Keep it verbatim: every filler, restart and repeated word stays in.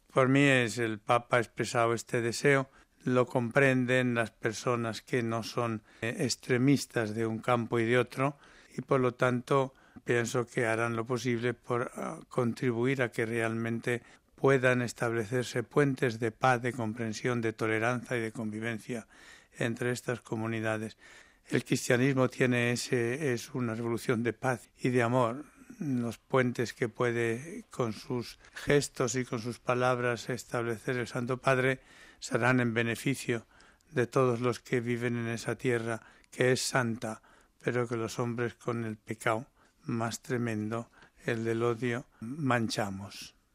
Por mí es el Papa ha expresado este deseo, lo comprenden las personas que no son eh, extremistas de un campo y de otro, y por lo tanto pienso que harán lo posible por uh, contribuir a que realmente puedan establecerse puentes de paz, de comprensión, de tolerancia y de convivencia entre estas comunidades. El cristianismo tiene ese, es una revolución de paz y de amor. Los puentes que puede con sus gestos y con sus palabras establecer el Santo Padre serán en beneficio de todos los que viven en esa tierra que es santa, pero que los hombres con el pecado más tremendo, el del odio, manchamos.